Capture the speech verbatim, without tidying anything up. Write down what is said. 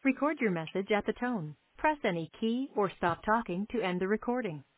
Record your message at the tone. Press any key or stop talking to end the recording.